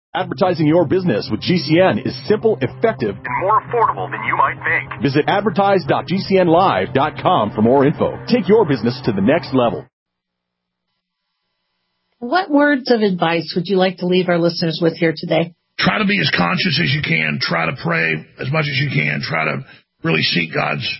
Advertising your business with GCN is simple, effective, and more affordable than you might think. Visit advertise.gcnlive.com for more info. Take your business to the next level. What words of advice would you like to leave our listeners with here today? Try to be as conscious as you can. Try to pray as much as you can. Try to really seek God's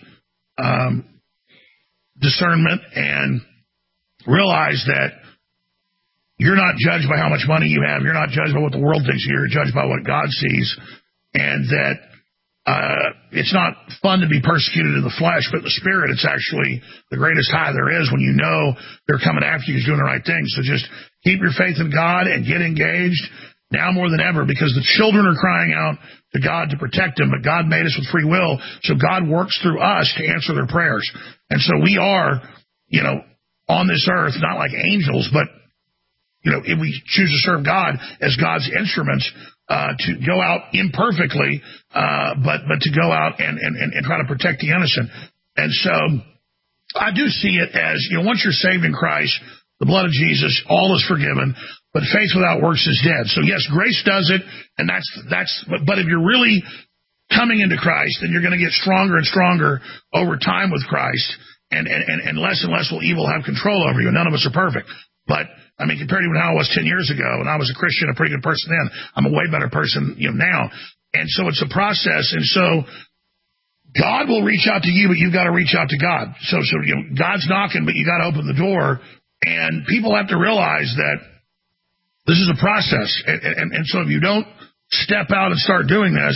discernment and realize that you're not judged by how much money you have. You're not judged by what the world thinks. You're judged by what God sees. And that it's not fun to be persecuted in the flesh, but in the spirit, it's actually the greatest high there is when you know they're coming after you, doing the right thing. So just keep your faith in God and get engaged now more than ever, because the children are crying out to God to protect them. But God made us with free will, so God works through us to answer their prayers. And so we are, on this earth, not like angels, but if we choose to serve God as God's instruments, to go out imperfectly, but to go out and try to protect the innocent. And so I do see it as, once you're saved in Christ, the blood of Jesus, all is forgiven, but faith without works is dead. So yes, grace does it, and but if you're really coming into Christ, then you're going to get stronger and stronger over time with Christ, and less will evil have control over you. None of us are perfect, but compared to how I was 10 years ago, and I was a Christian, a pretty good person then, I'm a way better person, now. And so it's a process. And so God will reach out to you, but you've got to reach out to God. So God's knocking, but you got to open the door. And people have to realize that this is a process. And so if you don't step out and start doing this,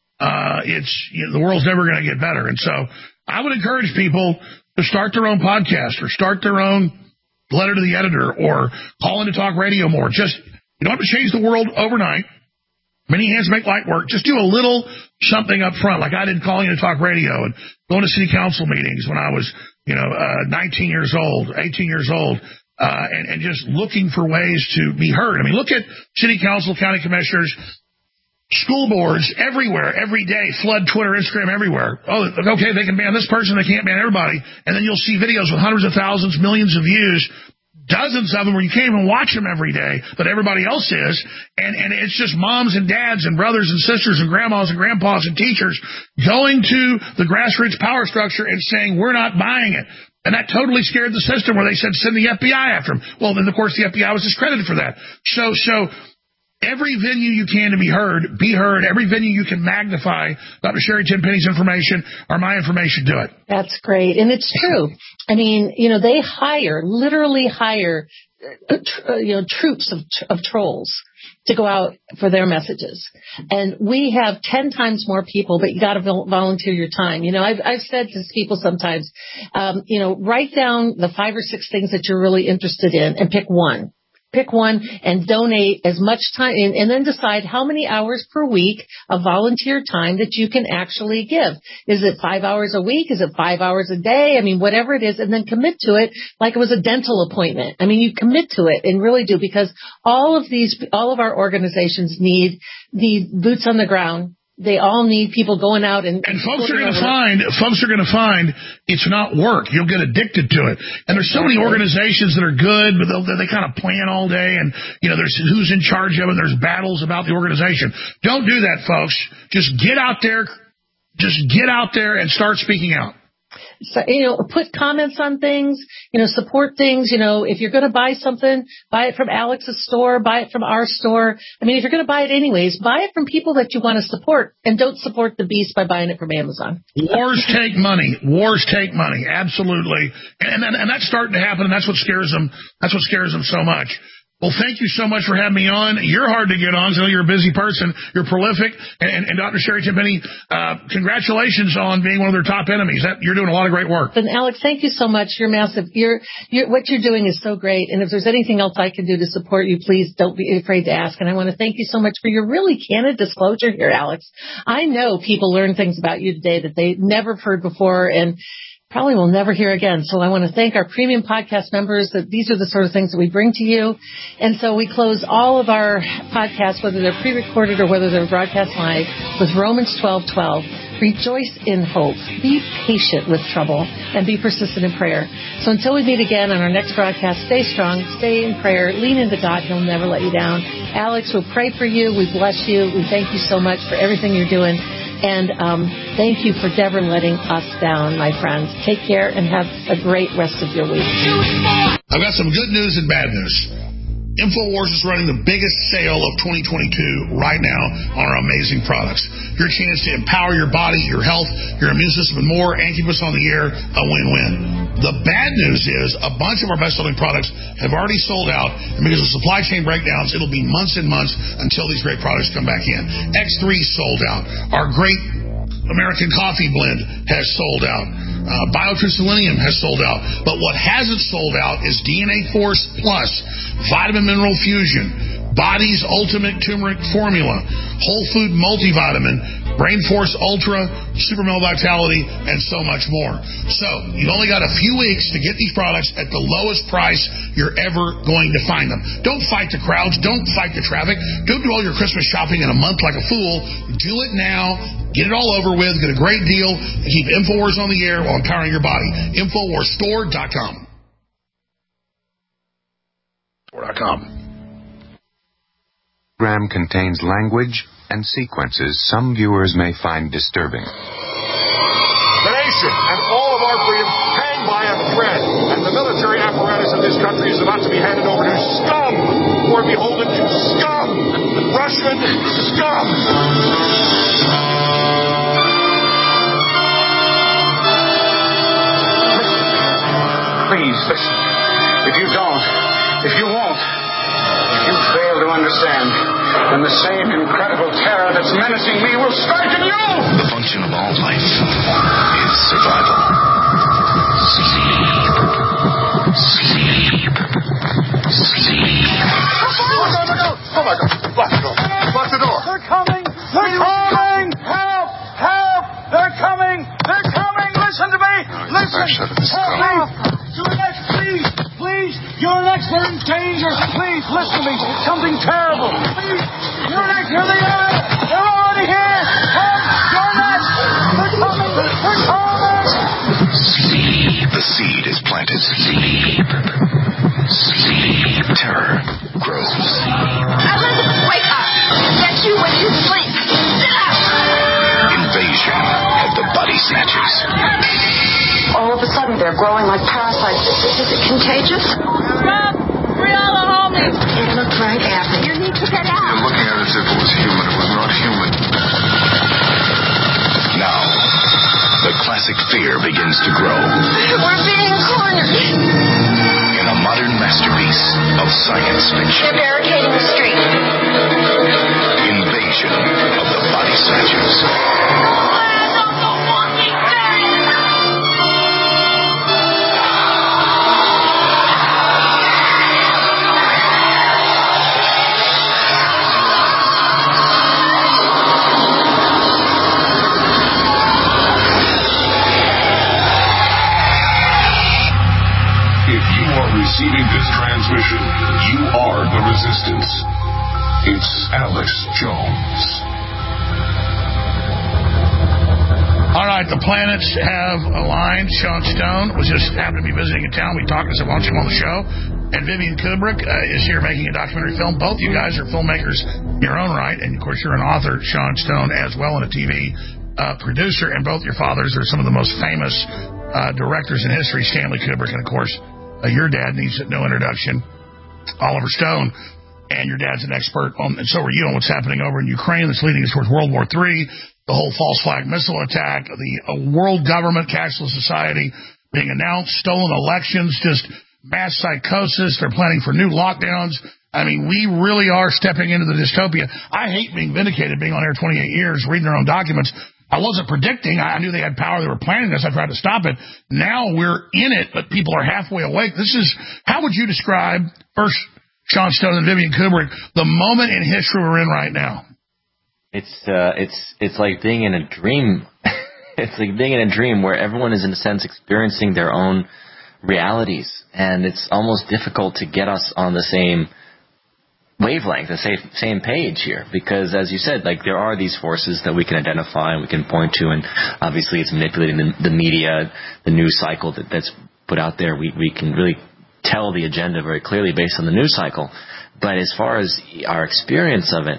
the world's never going to get better. And so I would encourage people to start their own podcast or start their own letter to the editor or call into talk radio more. You don't have to change the world overnight. Many hands make light work. Just do a little something up front, like I did calling into talk radio and going to city council meetings when I was, 19 years old, 18 years old, and just looking for ways to be heard. Look at city council, county commissioners, school boards everywhere, every day, flood Twitter, Instagram, everywhere. Oh, okay, they can ban this person, they can't ban everybody. And then you'll see videos with hundreds of thousands, millions of views, dozens of them where you can't even watch them every day, but everybody else is. And it's just moms and dads and brothers and sisters and grandmas and grandpas and teachers going to the grassroots power structure and saying, we're not buying it. And that totally scared the system where they said, send the FBI after them. Well, then, of course, the FBI was discredited for that. So every venue you can to be heard, be heard. Every venue you can magnify Dr. Sherry Tenpenny's information or my information, do it. That's great. And it's true. They literally hire, troops of trolls to go out for their messages. And we have 10 times more people, but you got to volunteer your time. I've said to people sometimes, write down the 5 or 6 things that you're really interested in and pick one. Pick one and donate as much time and then decide how many hours per week of volunteer time that you can actually give. Is it 5 hours a week? Is it 5 hours a day? Whatever it is, and then commit to it like it was a dental appointment. You commit to it and really do, because all of our organizations need boots on the ground. They all need people going out and folks are going to find it's not work. You'll get addicted to it. And there's so many organizations that are good, but they kind of plan all day, and there's who's in charge of it. There's battles about the organization. Don't do that, folks. Just get out there and start speaking out. So, put comments on things, support things. If you're going to buy something, buy it from Alex's store, buy it from our store. If you're going to buy it anyways, buy it from people that you want to support, and don't support the beast by buying it from Amazon. Wars take money. Absolutely. And that's starting to happen, and that's what scares them. That's what scares them so much. Well, thank you so much for having me on. You're hard to get on, so I know you're a busy person. You're prolific. And Dr. Sherry Tenpenny, congratulations on being one of their top enemies. You're doing a lot of great work. And Alex, thank you so much. You're massive. What you're doing is so great. And if there's anything else I can do to support you, please don't be afraid to ask. And I want to thank you so much for your really candid disclosure here, Alex. I know people learn things about you today that they never heard before, and probably will never hear again. So I want to thank our premium podcast members that these are the sort of things that we bring to you. And so we close all of our podcasts, whether they're pre-recorded or whether they're broadcast live, with Romans 12:12. rejoice in hope, be patient with trouble, and be persistent in prayer. So until we meet again on our next broadcast, stay strong, stay in prayer, lean into God. He'll never let you down. Alex, we'll pray for you. We bless you. We thank you so much for everything you're doing. And thank you for never letting us down, my friends. Take care and have a great rest of your week. I've got some good news and bad news. InfoWars is running the biggest sale of 2022 right now on our amazing products. Your chance to empower your body, your health, your immune system, and more, and keep us on the air, a win-win. The bad news is a bunch of our best-selling products have already sold out, and because of supply chain breakdowns, it'll be months and months until these great products come back in. X3 sold out. Our great American Coffee Blend has sold out. BioTrue Selenium has sold out. But what hasn't sold out is DNA Force Plus, Vitamin Mineral Fusion, Body's Ultimate Turmeric Formula, Whole Food Multivitamin, Brain Force Ultra, Super Male Vitality, and so much more. So, you've only got a few weeks to get these products at the lowest price you're ever going to find them. Don't fight the crowds. Don't fight the traffic. Don't do all your Christmas shopping in a month like a fool. Do it now. Get it all over with. Get a great deal. And keep InfoWars on the air while empowering your body. InfoWarsStore.com. Program contains language and sequences some viewers may find disturbing. The nation and all of our freedom hang by a thread, and the military apparatus of this country is about to be handed over to scum, who are beholden to scum, Russian scum. Please, listen. If you don't, if you won't, if you fail to understand, then the same incredible terror that's menacing me will strike at you! The function of all life is survival. Sleep. Sleep. Sleep. Oh my God! Lock the door! Lock the door! They're coming! They're coming! Help! Help! They're coming! They're coming! Listen to me! Listen! Help me! You're next, please! Please! You're next! They're in danger! Please, listen to me! Something terrible! Please! You're next! Here they are! They're already here! Help! You're next! They're coming! They're coming! Sleep. The seed is planted. Sleep. Sleep. Terror grows. Elizabeth, wake up! Get you when you sleep! Sit up! Invasion of the Body Snatchers. All of a sudden, they're growing like parasites. Is it contagious? Stop! Brianna, hold me! Anna, Frank, Abby, you need to get out. You're looking at it as if it was human. It was not human. Now, the classic fear begins to grow. We're being cornered. In a modern masterpiece of science fiction. They're barricading the street. Invasion of the Body Snatchers. Land of the Walking Dead! Receiving this transmission, you are the Resistance. It's Alex Jones. All right, the planets have aligned. Sean Stone was just happened to be visiting in town. We talked, I said, why don't you come on the show? And Vivian Kubrick is here making a documentary film. Both you guys are filmmakers in your own right. And, of course, you're an author, Sean Stone, as well, and a TV producer. And both your fathers are some of the most famous directors in history, Stanley Kubrick, and, of course, your dad needs no introduction, Oliver Stone, and your dad's an expert on, and so are you, on what's happening over in Ukraine that's leading us towards World War III, the whole false flag missile attack, the world government, cashless society being announced, stolen elections, just mass psychosis. They're planning for new lockdowns. I mean, we really are stepping into the dystopia. I hate being vindicated, being on air 28 years, reading their own documents. I wasn't predicting. I knew they had power. They were planning this. I tried to stop it. Now we're in it, but people are halfway awake. This is, how would you describe, first, Sean Stone and Vivian Kubrick, the moment in history we're in right now? It's like being in a dream. It's like being in a dream where everyone is, in a sense, experiencing their own realities. And it's almost difficult to get us on the same wavelength, the same page here, because as you said, like, there are these forces that we can identify and we can point to, and obviously it's manipulating the media, the news cycle that's put out there. We can really tell the agenda very clearly based on the news cycle. But as far as our experience of it,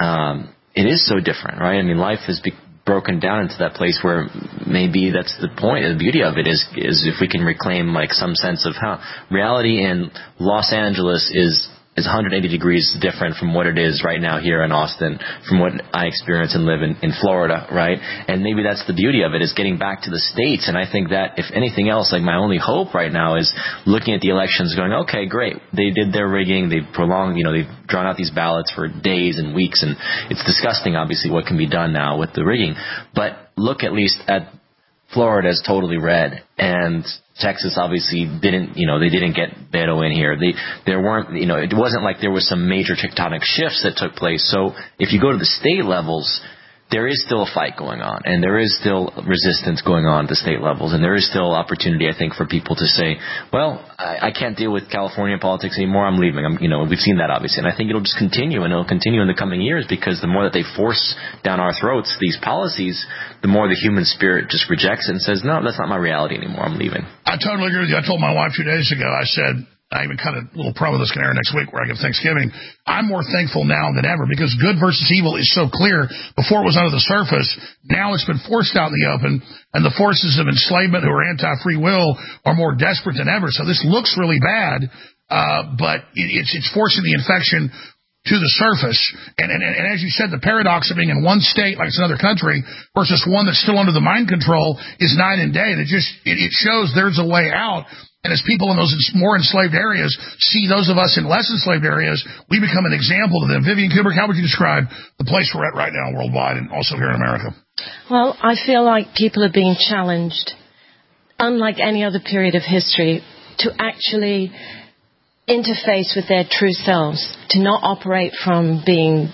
it is so different, right? I mean, life has broken down into that place where maybe that's the point. The beauty of it is if we can reclaim like some sense of how reality in Los Angeles is 180 degrees different from what it is right now here in Austin, from what I experience and live in Florida, right? And maybe that's the beauty of it, is getting back to the States. And I think that, if anything else, like, my only hope right now is looking at the elections going, okay, great, they did their rigging, they've prolonged, they've drawn out these ballots for days and weeks, and it's disgusting, obviously, what can be done now with the rigging. But look at least at Florida is totally red, and Texas obviously didn't, they didn't get Beto in here. There weren't, it wasn't like there was some major tectonic shifts that took place. So if you go to the state levels, there is still a fight going on, and there is still resistance going on at the state levels, and there is still opportunity, I think, for people to say, well, I can't deal with California politics anymore, I'm leaving. We've seen that, obviously, and I think it'll just continue, and it'll continue in the coming years, because the more that they force down our throats these policies, the more the human spirit just rejects it and says, no, that's not my reality anymore, I'm leaving. I totally agree with you. I told my wife 2 days ago, I said, I even cut a little promo this can air next week where I give Thanksgiving. I'm more thankful now than ever, because good versus evil is so clear. Before it was under the surface. Now it's been forced out in the open, and the forces of enslavement who are anti-free will are more desperate than ever. So this looks really bad, but it's forcing the infection to the surface. And as you said, the paradox of being in one state like it's another country versus one that's still under the mind control is night and day. And it shows there's a way out. And as people in those more enslaved areas see those of us in less enslaved areas, we become an example to them. Vivian Kubrick, how would you describe the place we're at right now worldwide and also here in America? Well, I feel like people are being challenged, unlike any other period of history, to actually interface with their true selves, to not operate from being,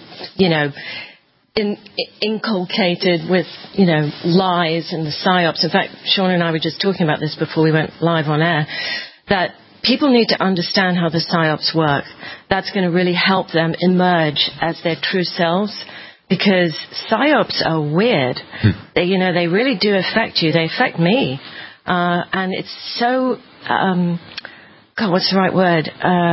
inculcated with, lies and the psyops. In fact, Sean and I were just talking about this before we went live on air, that people need to understand how the psyops work. That's going to really help them emerge as their true selves, because psyops are weird. They really do affect you. They affect me. And it's so, God, what's the right word?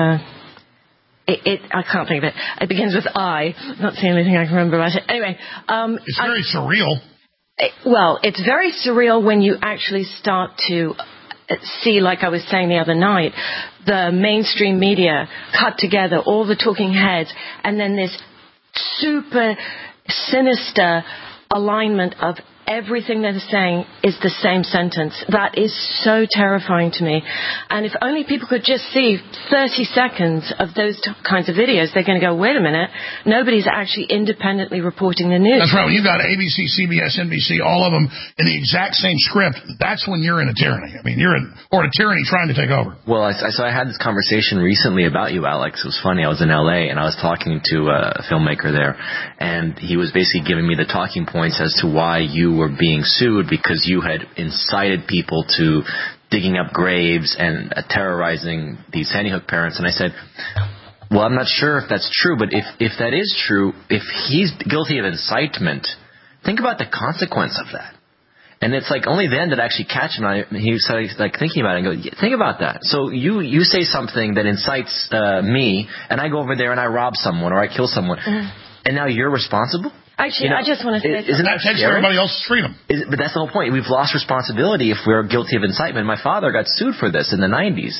I can't think of it. It begins with I. Not the only thing I can remember about it. Anyway. It's very surreal. It's very surreal when you actually start to see, like I was saying the other night, the mainstream media cut together all the talking heads, and then this super sinister alignment of everything they're saying is the same sentence. That is so terrifying to me. And if only people could just see 30 seconds of those kinds of videos, they're going to go, wait a minute, nobody's actually independently reporting the news. That's right. When you've got ABC, CBS, NBC, all of them in the exact same script, that's when you're in a tyranny. I mean, or a tyranny trying to take over. Well, so I had this conversation recently about you, Alex. It was funny. I was in L.A., and I was talking to a filmmaker there, and he was basically giving me the talking points as to why you were being sued, because you had incited people to digging up graves and terrorizing these Sandy Hook parents. And I said, well, I'm not sure if that's true, but if that is true, if he's guilty of incitement, think about the consequence of that. And it's like only then did I actually catch him. He started like thinking about it and go, think about that. So you say something that incites me, and I go over there and I rob someone or I kill someone, and now you're responsible? Actually, I just want to say isn't that takes everybody else's freedom? But that's the whole point. We've lost responsibility if we're guilty of incitement. My father got sued for this in the 90s.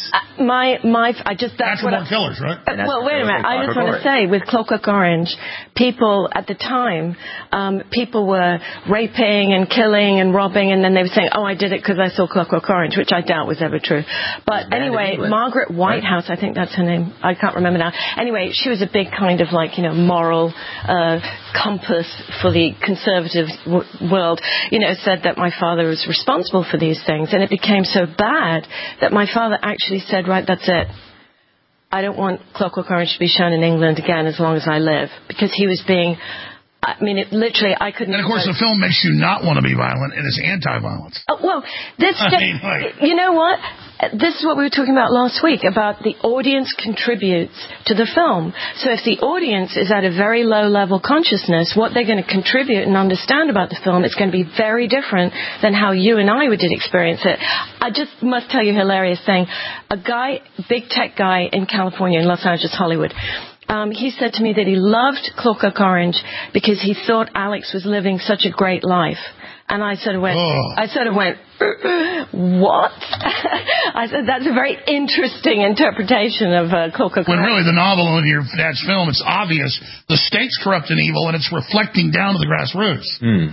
That's what killers, right? Well, wait a minute. I just want to say, with Clockwork Orange, people at the time, people were raping and killing and robbing, and then they were saying, oh, I did it because I saw Clockwork Orange, which I doubt was ever true. But anyway, Margaret Whitehouse, I think that's her name. I can't remember now. Anyway, she was a big kind of moral compass for the conservative world, said that my father was responsible for these things. And it became so bad that my father actually said, right, that's it. I don't want Clockwork Orange to be shown in England again as long as I live, because he was being I mean, literally, I couldn't... And, of course, the film makes you not want to be violent, and it's anti-violence. Well, you know what? This is what we were talking about last week, about the audience contributes to the film. So if the audience is at a very low-level consciousness, what they're going to contribute and understand about the film is going to be very different than how you and I did experience it. I just must tell you a hilarious thing. A guy, big tech guy in California, in Los Angeles, Hollywood, he said to me that he loved Clockwork Orange because he thought Alex was living such a great life. And I sort of went, what? I said, that's a very interesting interpretation of Clockwork Orange. When really the novel and your dad's film, it's obvious the state's corrupt and evil, and it's reflecting down to the grassroots.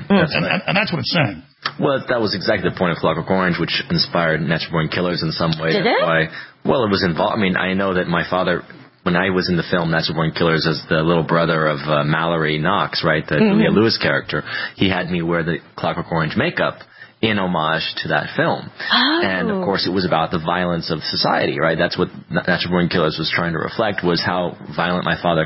And that's what it's saying. Well, that was exactly the point of Clockwork Orange, which inspired Natural Born Killers in some way. Did it? Well, it was involved. I mean, I know that my father... When I was in the film Natural Born Killers as the little brother of Mallory Knox, right, the Julia Lewis character, he had me wear the Clockwork Orange makeup in homage to that film. Oh. And, of course, it was about the violence of society, right? That's what Natural Born Killers was trying to reflect, was how violent my father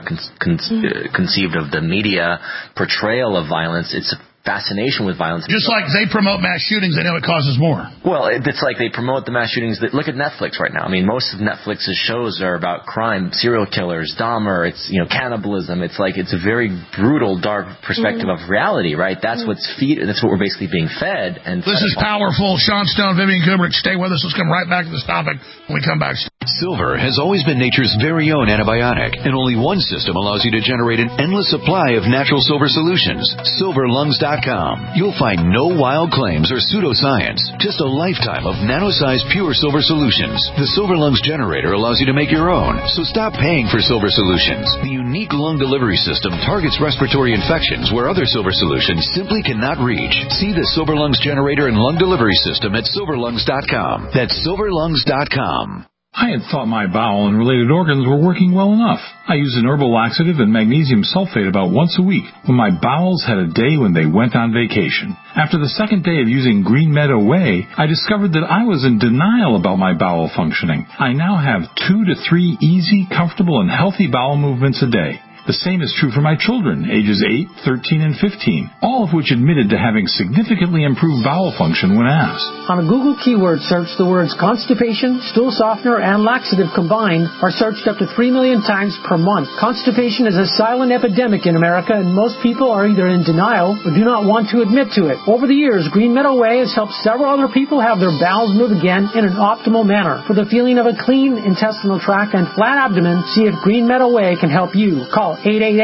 conceived of the media portrayal of violence. It's a fascination with violence. Just like they promote mass shootings, they know it causes more. Well, it's like they promote the mass shootings. Look at Netflix right now. I mean, most of Netflix's shows are about crime, serial killers, Dahmer, it's, cannibalism. It's like, it's a very brutal, dark perspective of reality, right? That's that's what we're basically being fed. And this is powerful. Sean Stone, Vivian Kubrick, stay with us. Let's come right back to this topic when we come back. Silver has always been nature's very own antibiotic, and only one system allows you to generate an endless supply of natural silver solutions. SilverLungs.com. You'll find no wild claims or pseudoscience, just a lifetime of nano-sized pure silver solutions. The Silver Lungs generator allows you to make your own, so stop paying for silver solutions. The unique lung delivery system targets respiratory infections where other silver solutions simply cannot reach. See the Silver Lungs generator and lung delivery system at SilverLungs.com. That's SilverLungs.com. I had thought my bowel and related organs were working well enough. I used an herbal laxative and magnesium sulfate about once a week, when my bowels had a day when they went on vacation. After the second day of using Green Meadow Whey, I discovered that I was in denial about my bowel functioning. I now have 2 to 3 easy, comfortable, and healthy bowel movements a day. The same is true for my children, ages 8, 13, and 15, all of which admitted to having significantly improved bowel function when asked. On a Google keyword search, the words constipation, stool softener, and laxative combined are searched up to 3 million times per month. Constipation is a silent epidemic in America, and most people are either in denial or do not want to admit to it. Over the years, Green Meadow Whey has helped several other people have their bowels move again in an optimal manner. For the feeling of a clean intestinal tract and flat abdomen, see if Green Meadow Whey can help you. Call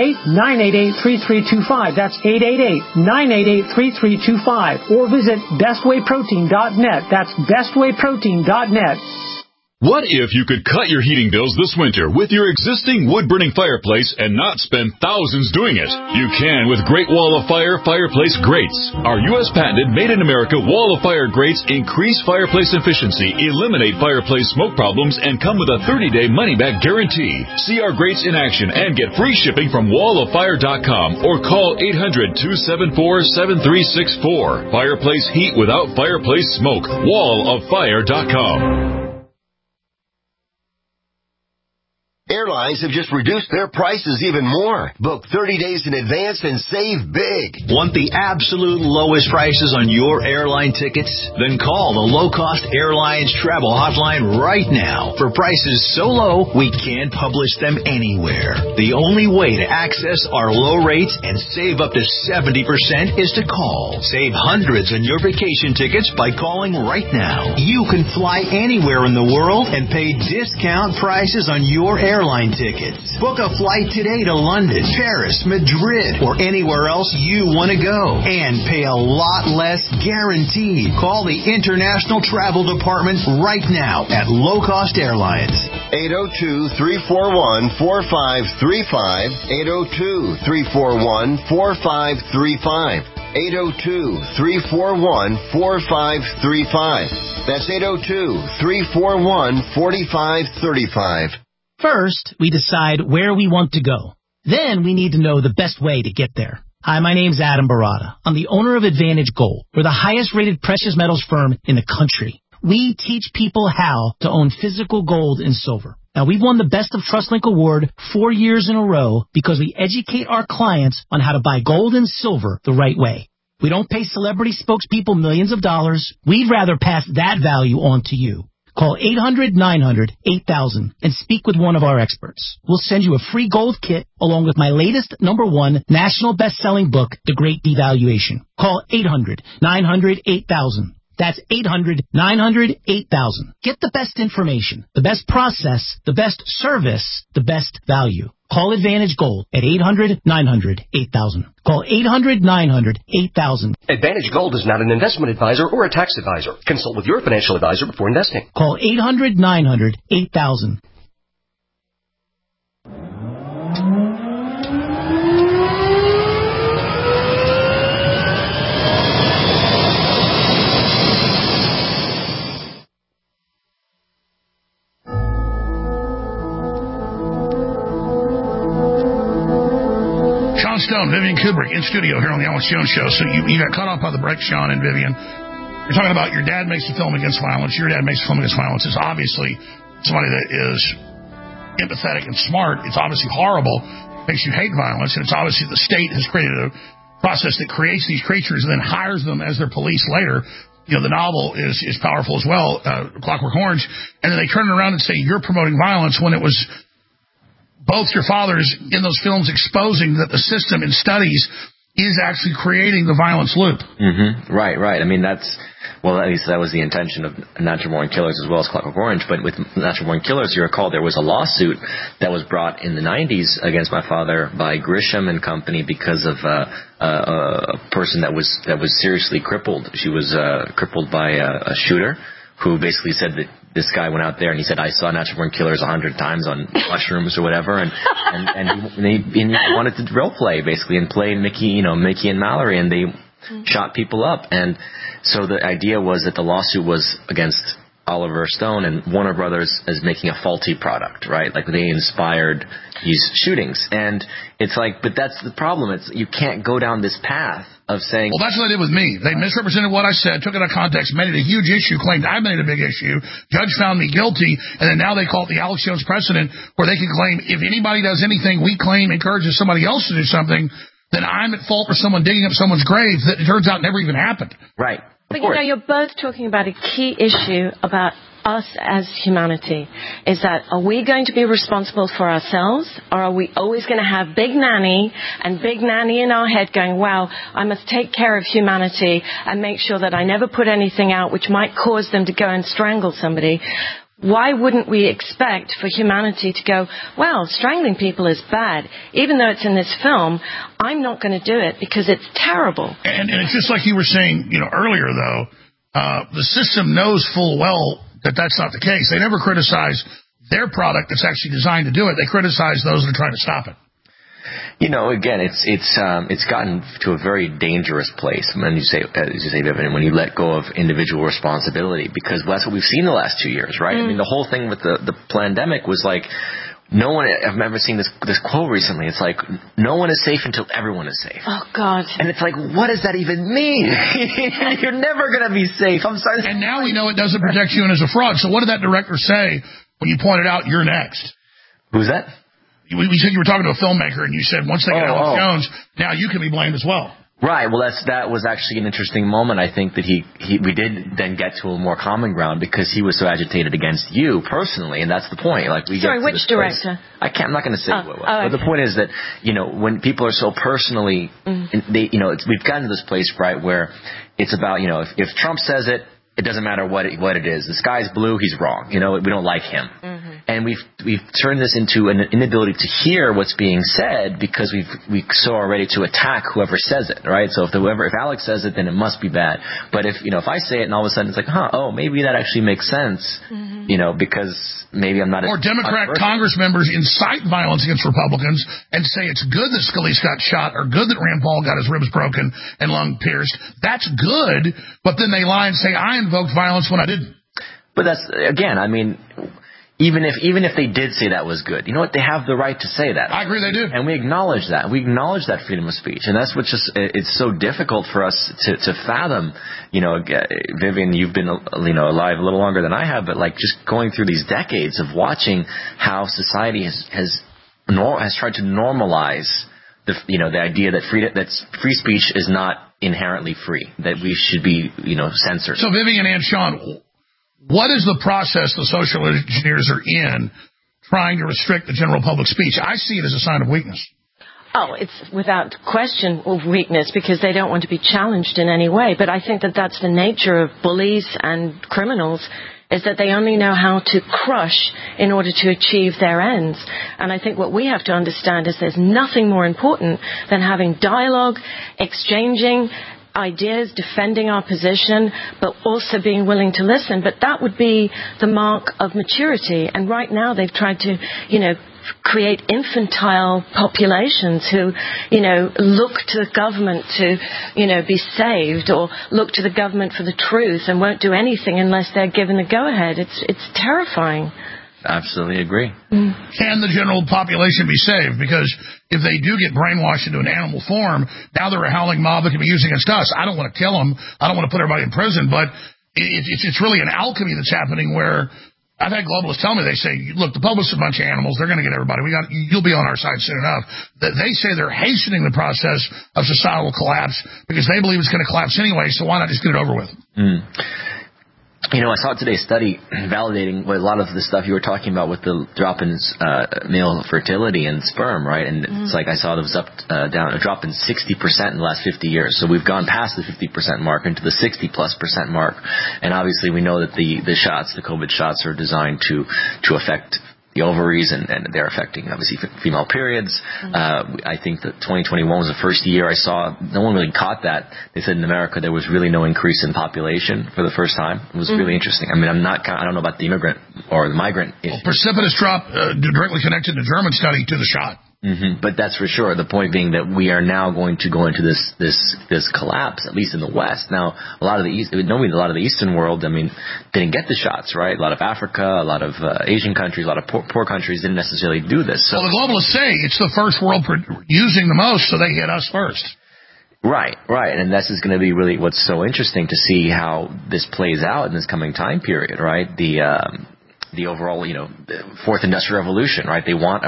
888-988-3325. That's 888-988-3325. Or visit bestwayprotein.net. That's bestwayprotein.net. What if you could cut your heating bills this winter with your existing wood-burning fireplace and not spend thousands doing it? You can with Great Wall of Fire fireplace grates. Our U.S. patented made-in-America Wall of Fire grates increase fireplace efficiency, eliminate fireplace smoke problems, and come with a 30-day money-back guarantee. See our grates in action and get free shipping from walloffire.com or call 800-274-7364. Fireplace heat without fireplace smoke. walloffire.com. Airlines have just reduced their prices even more. Book 30 days in advance and save big. Want the absolute lowest prices on your airline tickets? Then call the Low Cost Airlines Travel Hotline right now for prices so low we can't publish them anywhere. The only way to access our low rates and save up to 70% is to call. Save hundreds on your vacation tickets by calling right now. You can fly anywhere in the world and pay discount prices on your airline tickets. Book a flight today to London, Paris, Madrid, or anywhere else you want to go and pay a lot less guaranteed. Call the International Travel Department right now at Low Cost Airlines. 802-341-4535. 802-341-4535. 802-341-4535. That's 802-341-4535. First, we decide where we want to go. Then we need to know the best way to get there. Hi, my name's Adam Barada. I'm the owner of Advantage Gold. We're the highest rated precious metals firm in the country. We teach people how to own physical gold and silver. Now, we've won the Best of TrustLink award 4 years in a row because we educate our clients on how to buy gold and silver the right way. We don't pay celebrity spokespeople millions of dollars. We'd rather pass that value on to you. Call 800-900-8000 and speak with one of our experts. We'll send you a free gold kit along with my latest #1 national best-selling book, The Great Devaluation. Call 800-900-8000. That's 800-900-8000. Get the best information, the best process, the best service, the best value. Call Advantage Gold at 800-900-8000. Call 800-900-8000. Advantage Gold is not an investment advisor or a tax advisor. Consult with your financial advisor before investing. Call 800-900-8000. Stone, Vivian Kubrick in studio here on the Alex Jones Show. So you got cut off by the break, Sean and Vivian. You're talking about your dad makes a film against violence. Your dad makes a film against violence. It's obviously somebody that is empathetic and smart. It's obviously horrible. Makes you hate violence. And it's obviously the state has created a process that creates these creatures and then hires them as their police later. You know, the novel is powerful as well, Clockwork Orange. And then they turn around and say, you're promoting violence when it was both your fathers in those films exposing that the system in studies is actually creating the violence loop. Mm-hmm. Right. I mean, at least that was the intention of Natural Born Killers as well as Clockwork Orange. But with Natural Born Killers, you recall there was a lawsuit that was brought in the 90s against my father by Grisham and Company because of a person that was seriously crippled. She was crippled by a shooter who basically said that this guy went out there and he said, I saw Natural Born Killers 100 times on mushrooms or whatever, and he wanted to role play basically and play Mickey and Mallory, and they shot people up. And so the idea was that the lawsuit was against Oliver Stone and Warner Brothers as making a faulty product, right? Like they inspired these shootings. And it's like, but that's the problem. You can't go down this path of saying... Well, that's what they did with me. They misrepresented what I said, took it out of context, made it a huge issue, claimed I made it a big issue. Judge found me guilty, and then now they call it the Alex Jones precedent, where they can claim if anybody does anything we claim encourages somebody else to do something, then I'm at fault for someone digging up someone's grave that it turns out never even happened. Right. But, you're both talking about a key issue about us as humanity. Is that, are we going to be responsible for ourselves, or are we always going to have Big Nanny in our head going, wow, I must take care of humanity and make sure that I never put anything out which might cause them to go and strangle somebody? Why wouldn't we expect for humanity to go, well, strangling people is bad. Even though it's in this film, I'm not going to do it because it's terrible. And it's just like you were saying, earlier, though, the system knows full well that that's not the case. They never criticize their product that's actually designed to do it. They criticize those that are trying to stop it. Again, it's gotten to a very dangerous place when you say, Vivian, when you let go of individual responsibility, because that's what we've seen the last 2 years, right? I mean, the whole thing with the pandemic was like, no one, I've never seen this quote recently. It's like, no one is safe until everyone is safe. Oh, God. And it's like, what does that even mean? You're never going to be safe. I'm sorry. And now we know it doesn't protect you and is a fraud. So what did that director say when you pointed out you're next? Who's that? We said you were talking to a filmmaker, and you said once they get Alex Jones, now you can be blamed as well. Right. Well, that was actually an interesting moment. I think that we did then get to a more common ground because he was so agitated against you personally, and that's the point. Like which director? I'm not going to say what. But the point is that when people are so personally, we've gotten to this place, right, where it's about if Trump says it, it doesn't matter what it is. The sky's blue, he's wrong. We don't like him. Mm-hmm. And we've turned this into an inability to hear what's being said because we so are ready to attack whoever says it, right? So if Alex says it, then it must be bad. But if I say it and all of a sudden it's like, maybe that actually makes sense, because maybe I'm not. Or Democrat Congress members incite violence against Republicans and say it's good that Scalise got shot or good that Rand Paul got his ribs broken and lung pierced. That's good, but then they lie and say I invoked violence when I didn't. But that's, again, I mean, Even if they did say that was good, you know what? They have the right to say that. I agree, they do. And we acknowledge that. We acknowledge that freedom of speech. And that's what's just, it's so difficult for us to fathom. You know, Vivian, you've been, alive a little longer than I have, but like just going through these decades of watching how society has tried to normalize the idea that free speech is not inherently free, that we should be, censored. So Vivian and Sean, what is the process the social engineers are in trying to restrict the general public speech? I see it as a sign of weakness. Oh, it's without question of weakness because they don't want to be challenged in any way. But I think that that's the nature of bullies and criminals, is that they only know how to crush in order to achieve their ends. And I think what we have to understand is there's nothing more important than having dialogue, exchanging ideas, defending our position, but also being willing to listen. But that would be the mark of maturity. And right now they've tried to, create infantile populations who, look to the government to, be saved, or look to the government for the truth and won't do anything unless they're given the go-ahead. It's terrifying. Absolutely agree. Can the general population be saved? Because if they do get brainwashed into an animal form, now they're a howling mob that can be used against us. I don't want to kill them. I don't want to put everybody in prison, but it's really an alchemy that's happening where I've had globalists tell me, they say, look, the public's a bunch of animals. They're going to get everybody. You'll be on our side soon enough. They say they're hastening the process of societal collapse because they believe it's going to collapse anyway, so why not just get it over with? I saw today a study validating a lot of the stuff you were talking about with the drop in male fertility and sperm, right? And it's like I saw it was a drop in 60% in the last 50 years. So we've gone past the 50% mark into the 60+% mark. And obviously we know that the COVID shots are designed to affect the ovaries, and they're affecting, obviously, female periods. I think that 2021 was the first year I saw, no one really caught that. They said in America there was really no increase in population for the first time. It was really interesting. I mean, I don't know about the immigrant or the migrant issue. Well, precipitous drop directly connected to the German study to the shot. But that's for sure. The point being that we are now going to go into this collapse, at least in the West. Now, a lot of the Eastern world, didn't get the shots, right? A lot of Africa, a lot of Asian countries, a lot of poor countries didn't necessarily do this. So, well, the globalists say it's the first world using the most, so they hit us first. Right. And this is going to be really what's so interesting to see how this plays out in this coming time period, right? The overall, fourth industrial revolution, right? They want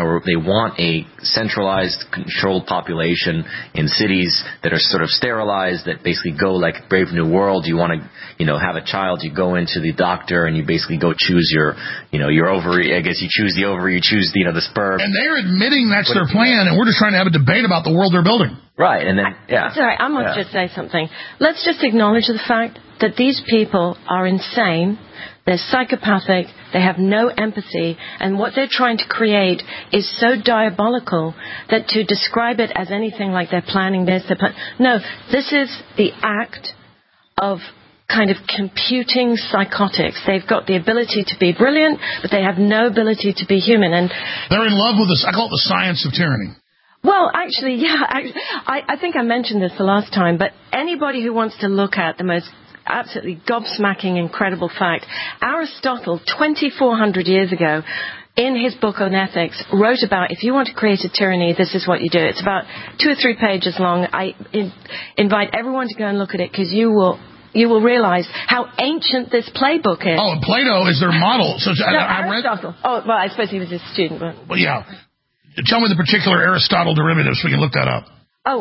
a centralized, controlled population in cities that are sort of sterilized, that basically go like Brave New World. You want to, have a child, you go into the doctor and you basically go choose your ovary. I guess you choose the ovary, you choose the sperm. And they're admitting that's their plan, and we're just trying to have a debate about the world they're building. Right, and then, yeah. Sorry, I must just say something. Let's just acknowledge the fact that these people are insane. They're psychopathic, they have no empathy, and what they're trying to create is so diabolical that to describe it as anything like they're planning this, no, this is the act of kind of computing psychotics. They've got the ability to be brilliant, but they have no ability to be human. And they're in love with this, I call it the science of tyranny. Well, actually, yeah, I think I mentioned this the last time, but anybody who wants to look at the most absolutely gobsmacking, incredible fact, Aristotle, 2,400 years ago, in his book on ethics, wrote about if you want to create a tyranny, this is what you do. It's about 2 or 3 pages long. I invite everyone to go and look at it because you will realize how ancient this playbook is. Oh, and Plato is their model. So Aristotle. Oh, well, I suppose he was a student. But... Well, yeah. Tell me the particular Aristotle derivatives so we can look that up.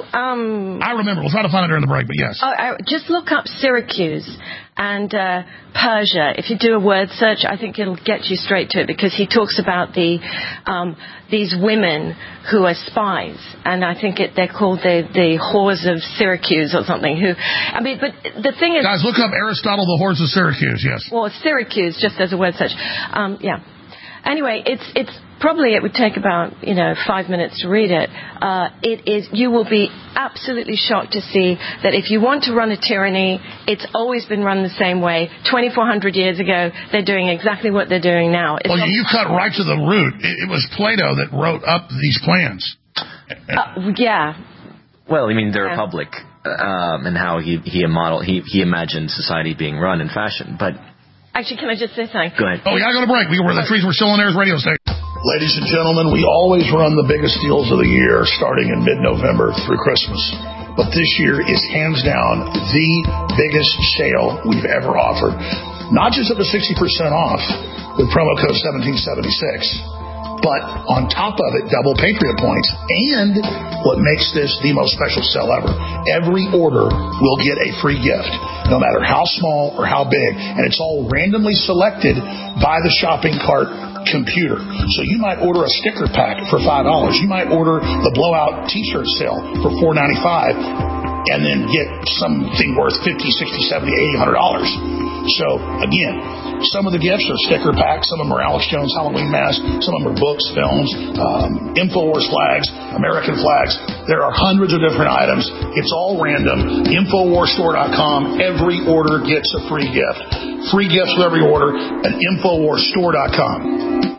I remember. We'll try to find it during the break, but yes. Just look up Syracuse and Persia. If you do a word search, I think it'll get you straight to it because he talks about these women who are spies, and I think they're called the whores of Syracuse or something. But the thing is, guys, look up Aristotle, the whores of Syracuse. Yes. Well, Syracuse, just as a word search. Yeah. Anyway, it's probably it would take about 5 minutes to read it. You will be absolutely shocked to see that if you want to run a tyranny, it's always been run the same way. 2,400 years ago, they're doing exactly what they're doing now. You cut right to the root. It was Plato that wrote up these plans. Yeah. Well, the Republic and how he imagined society being run in fashion, but. Actually, can I just say something? Go ahead. Oh, we got to go to break. We're still on Air's radio station. Ladies and gentlemen, we always run the biggest deals of the year starting in mid-November through Christmas. But this year is hands down the biggest sale we've ever offered. Not just up to 60% off with promo code 1776. But on top of it, double Patriot points. And what makes this the most special sale ever, every order will get a free gift, no matter how small or how big. And it's all randomly selected by the shopping cart computer. So you might order a sticker pack for $5. You might order the blowout t-shirt sale for $4.95 and then get something worth $50, $60, $70, $80, $100. So again, some of the gifts are sticker packs, some of them are Alex Jones Halloween masks, some of them are books, films, InfoWars flags, American flags. There are hundreds of different items. It's all random. InfoWarsStore.com. Every order gets a free gift. Free gifts with every order at InfoWarsStore.com.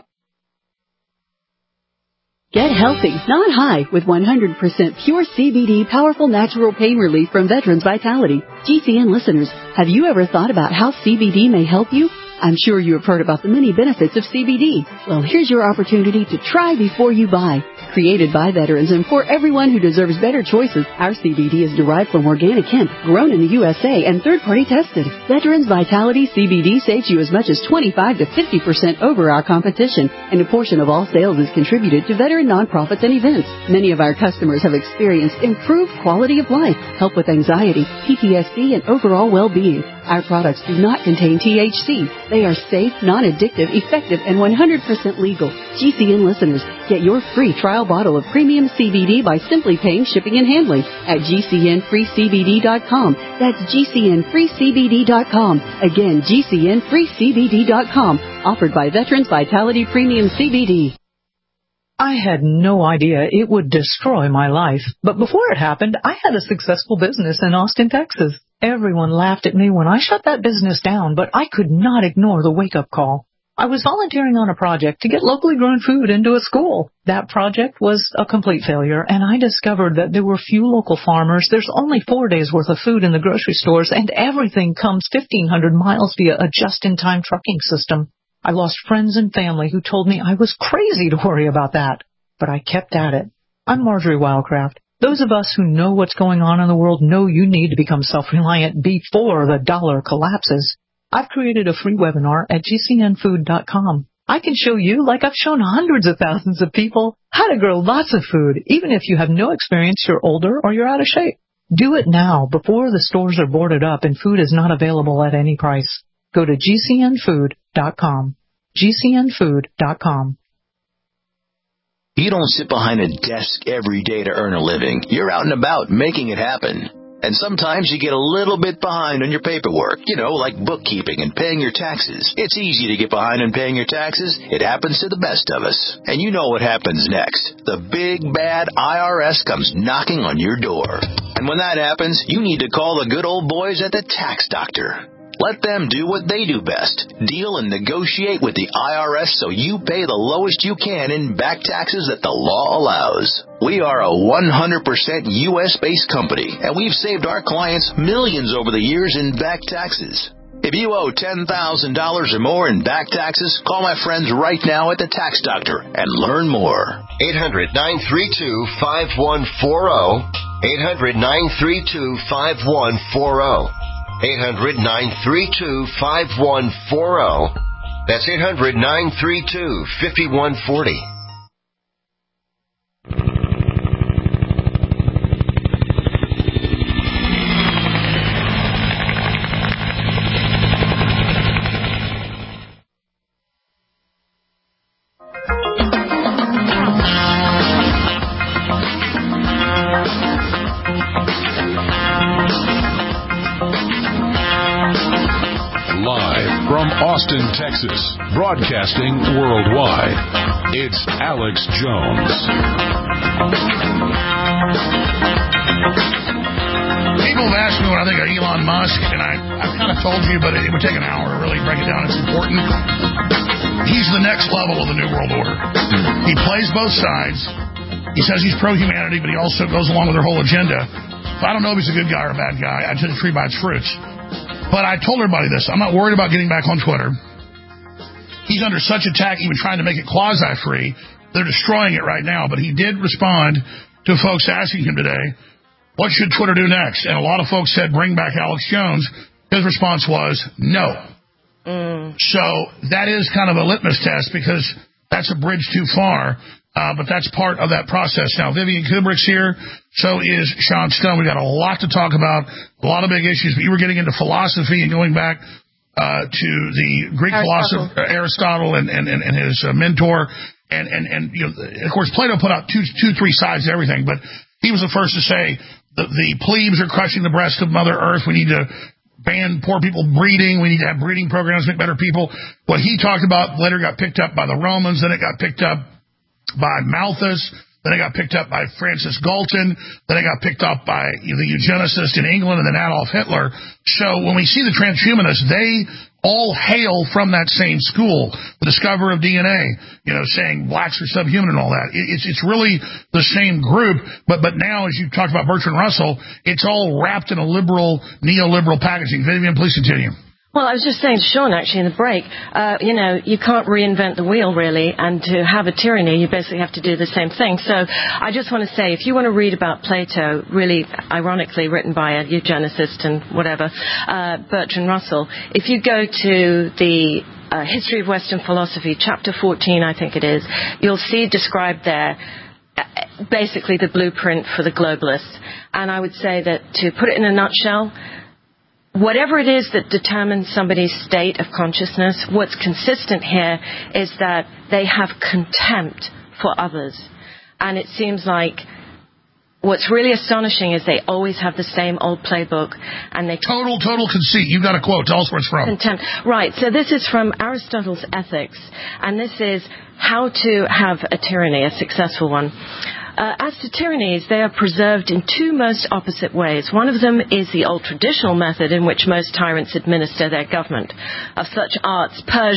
Get healthy, not high, with 100% pure CBD powerful natural pain relief from Veterans Vitality. GCN listeners, have you ever thought about how CBD may help you? I'm sure you have heard about the many benefits of CBD. Well, here's your opportunity to try before you buy. Created by veterans and for everyone who deserves better choices, our CBD is derived from organic hemp, grown in the USA, and third-party tested. Veterans Vitality CBD saves you as much as 25 to 50% over our competition, and a portion of all sales is contributed to veteran nonprofits and events. Many of our customers have experienced improved quality of life, help with anxiety, PTSD, and overall well-being. Our products do not contain THC. They are safe, non-addictive, effective, and 100% legal. GCN listeners, get your free trial bottle of premium CBD by simply paying shipping and handling at GCNFreeCBD.com. That's GCNFreeCBD.com. Again, GCNFreeCBD.com. Offered by Veterans Vitality Premium CBD. I had no idea it would destroy my life. But before it happened, I had a successful business in Austin, Texas. Everyone laughed at me when I shut that business down, but I could not ignore the wake-up call. I was volunteering on a project to get locally grown food into a school. That project was a complete failure, and I discovered that there were few local farmers. There's only 4 days' worth of food in the grocery stores, and everything comes 1,500 miles via a just-in-time trucking system. I lost friends and family who told me I was crazy to worry about that. But I kept at it. I'm Marjorie Wildcraft. Those of us who know what's going on in the world know you need to become self-reliant before the dollar collapses. I've created a free webinar at GCNfood.com. I can show you, like I've shown hundreds of thousands of people, how to grow lots of food, even if you have no experience, you're older, or you're out of shape. Do it now, before the stores are boarded up and food is not available at any price. Go to GCNfood.com. GCNfood.com. You don't sit behind a desk every day to earn a living. You're out and about making it happen. And sometimes you get a little bit behind on your paperwork, like bookkeeping and paying your taxes. It's easy to get behind on paying your taxes. It happens to the best of us. And you know what happens next. The big, bad IRS comes knocking on your door. And when that happens, you need to call the good old boys at the Tax Doctor. Let them do what they do best. Deal and negotiate with the IRS so you pay the lowest you can in back taxes that the law allows. We are a 100% U.S.-based company, and we've saved our clients millions over the years in back taxes. If you owe $10,000 or more in back taxes, call my friends right now at the Tax Doctor and learn more. 800-932-5140. 800-932-5140. 800-932-5140. That's 800-932-5140. Austin, Texas, broadcasting worldwide. It's Alex Jones. People have asked me what I think of Elon Musk, and I've kind of told you, but it would take an hour to really break it down. It's important. He's the next level of the New World Order. He plays both sides. He says he's pro-humanity, but he also goes along with their whole agenda. So I don't know if he's a good guy or a bad guy. I judge a tree by its fruits. But I told everybody this. I'm not worried about getting back on Twitter. He's under such attack, even trying to make it quasi-free. They're destroying it right now. But he did respond to folks asking him today, what should Twitter do next? And a lot of folks said, bring back Alex Jones. His response was, no. So that is kind of a litmus test because that's a bridge too far. But that's part of that process. Now, Vivian Kubrick's here. So is Sean Stone. We've got a lot to talk about, a lot of big issues. But you were getting into philosophy and going back to the Greek philosopher Aristotle and his mentor. And you know, of course, Plato put out three sides to everything. But he was the first to say the plebes are crushing the breast of Mother Earth. We need to ban poor people breeding. We need to have breeding programs to make better people. What he talked about later got picked up by the Romans. Then it got picked up by Malthus. Then it got picked up by Francis Galton. Then it got picked up by the eugenicists in England and then Adolf Hitler. So when we see the transhumanists, they all hail from that same school. The discoverer of DNA, you know, saying blacks are subhuman and all that. It's really the same group. But now, as you talked about Bertrand Russell, it's all wrapped in a liberal, neoliberal packaging. Vivian, please continue. Well, I was just saying to Sean, actually, in the break, you know, you can't reinvent the wheel, really, and to have a tyranny, you basically have to do the same thing. So I just want to say, if you want to read about Plato, really ironically written by a eugenicist and whatever, Bertrand Russell, if you go to the History of Western Philosophy, chapter 14, I think it is, you'll see described there basically the blueprint for the globalists. And I would say that, to put it in a nutshell, whatever it is that determines somebody's state of consciousness, what's consistent here is that they have contempt for others. And it seems like what's really astonishing is they always have the same old playbook. And they Total conceit. You've got a quote. Tell us where it's from. Contempt. Right. So this is from Aristotle's Ethics. And this is how to have a tyranny, a successful one. As to tyrannies, they are preserved in two most opposite ways. One of them is the old traditional method in which most tyrants administer their government. Of such arts,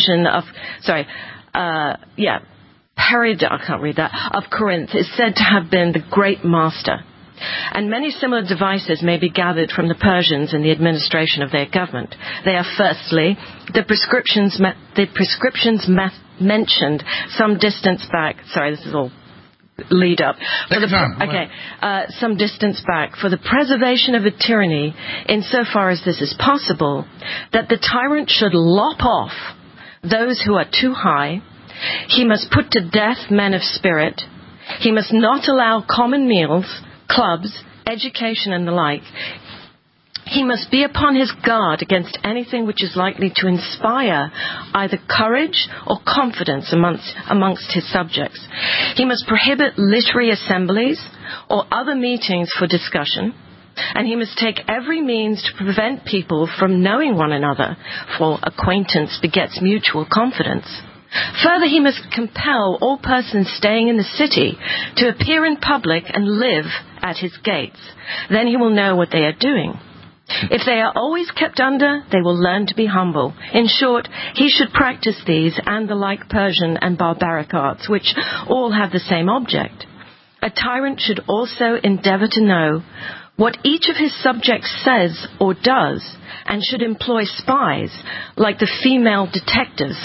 Perida of Corinth is said to have been the great master. And many similar devices may be gathered from the Persians in the administration of their government. They are, firstly, the prescriptions mentioned some distance back. Sorry, this is all lead up. Some distance back, for the preservation of a tyranny, insofar as this is possible, that the tyrant should lop off those who are too high. He must put to death men of spirit. He must not allow common meals, clubs, education, and the like. He must be upon his guard against anything which is likely to inspire either courage or confidence amongst his subjects. He must prohibit literary assemblies or other meetings for discussion, and he must take every means to prevent people from knowing one another, for acquaintance begets mutual confidence. Further, he must compel all persons staying in the city to appear in public and live at his gates. Then he will know what they are doing. If they are always kept under, they will learn to be humble. In short, he should practice these and the like Persian and barbaric arts, which all have the same object. A tyrant should also endeavor to know what each of his subjects says or does, and should employ spies, like the female detectives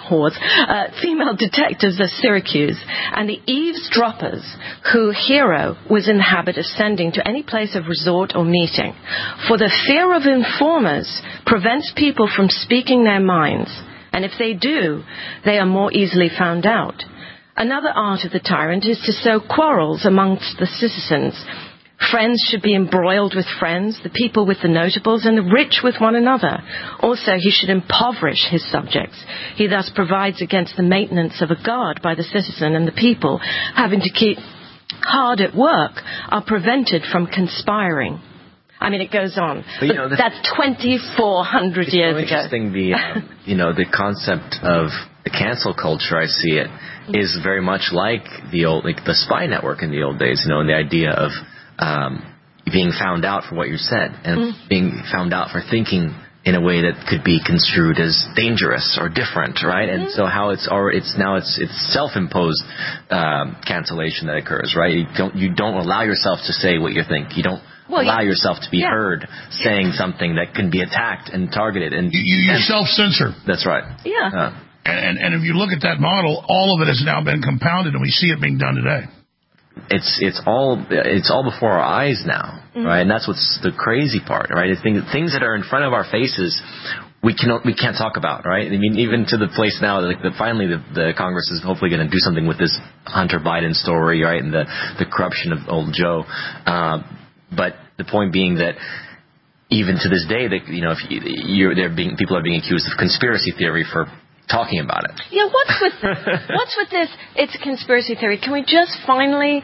of Syracuse, and the eavesdroppers who Hero was in the habit of sending to any place of resort or meeting. For the fear of informers prevents people from speaking their minds, and if they do, they are more easily found out. Another art of the tyrant is to sow quarrels amongst the citizens. Friends should be embroiled with friends, the people with the notables, and the rich with one another. Also, he should impoverish his subjects. He thus provides against the maintenance of a guard by the citizen, and the people, having to keep hard at work, are prevented from conspiring. I mean, it goes on. But that's 2,400 years ago. It's interesting, the concept of the cancel culture, I see it, is very much like the spy network in the old days, and the idea of being found out for what you said, and being found out for thinking in a way that could be construed as dangerous or different, right? And so how it's self-imposed cancellation that occurs, right? You don't allow yourself to say what you think. You don't allow yourself to be heard saying something that can be attacked and targeted. And you self-censor. That's right. Yeah. And if you look at that model, all of it has now been compounded, and we see it being done today. It's all before our eyes now, right? And that's what's the crazy part, right? Things that are in front of our faces, we can't talk about, right? I mean, even to the place now, like finally the Congress is hopefully going to do something with this Hunter Biden story, right, and the corruption of old Joe. But the point being that even to this day, that people are being accused of conspiracy theory for talking about it. Yeah, what's with this? It's a conspiracy theory. Can we just finally